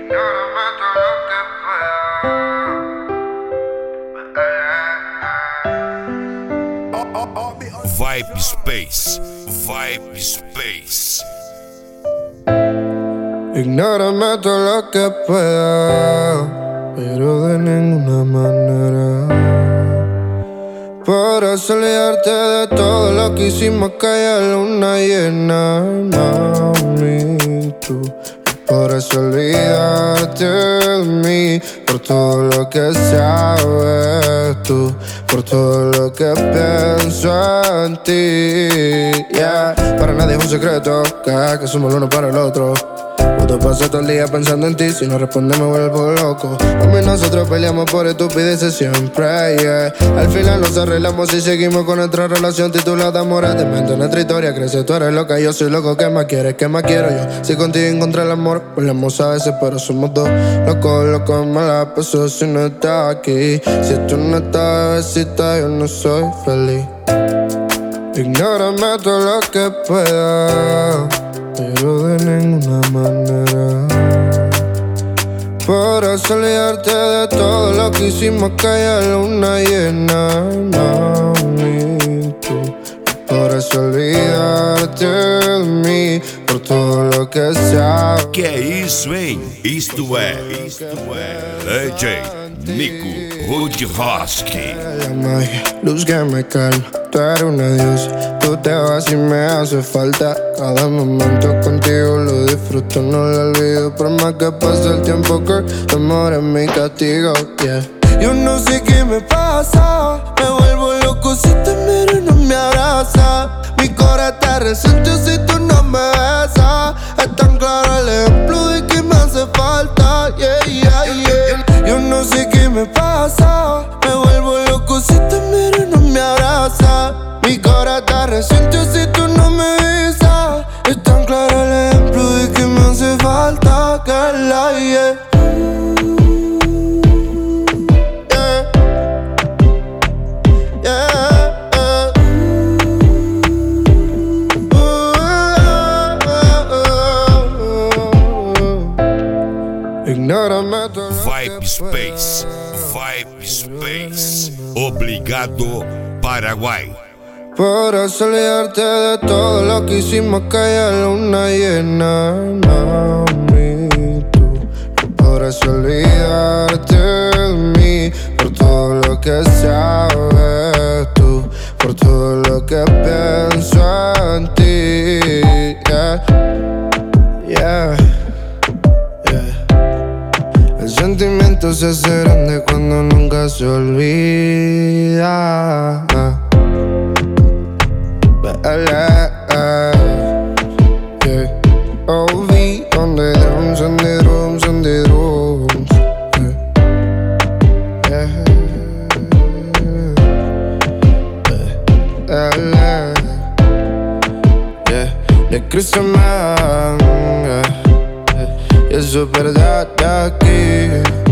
Ignórame todo lo que pueda. Vibe Space, Vibe Space. Ignórame todo lo que pueda, pero de ninguna manera podrás olvidarte de todo lo que hicimos aquella luna llena, mami. Tú podrás olvidarte de mí por todo lo que sabes tú, por todo lo que pienso en ti. Yeah. Para nadie es un secreto que somos el uno para el otro. Te paso todo el día pensando en ti, si no respondes me vuelvo loco. A mí nosotros peleamos por estupideces siempre, yeah. Al final nos arreglamos y seguimos con nuestra relación titulada Amores de mente. Nuestra historia crece, tú eres loca, yo soy loco. ¿Qué más quieres? ¿Qué más quiero yo? Si contigo encontré el amor, peleamos a veces pero somos dos. Loco, me la paso si no estás aquí. Si tú no estás, bebecita, yo no soy feliz. Ignórame todo lo que pueda, pero de ninguna manera podrás olvidarte de todo lo que hicimos aquella luna llena, mami. Tú podrás olvidarte de mí por todo lo que sabes. Que é isso, hein? Isto é DJ Nico Rudhosky. La magia, luz que me calma, tú eres una diosa. Tú te vas y me hace falta. Cada momento contigo lo disfruto, no lo olvido. Por más que pase el tiempo, que tu amor es mi castigo, yeah. Yo no sé qué me pasa, me vuelvo loco si te miro y no me abraza. Mi corazón te resiente si tú no me besas. Es tan claro el ejemplo de que me hace falta, yeah, yeah, yeah. Yo no sé qué me pasa, me vuelvo loco si te miro y no me abraza. Mi corazón te resiente si tú no me besas. Es tan claro el ejemplo de que me hace falta, que la yeah. Vibe Space, Vibe Space. Obrigado, Paraguai. Podrás olvidarte de todo lo que hicimos aquella luna llena, mami. Tú podrás olvidarte de mí por todo lo que sabes tú, por todo lo que pienso en ti, yeah, yeah, yeah. El sentimiento se hace grande cuando nunca se olvida. OV on the drums, on the drums, on the drums. Le cruzamos, y eso es verdad aquí.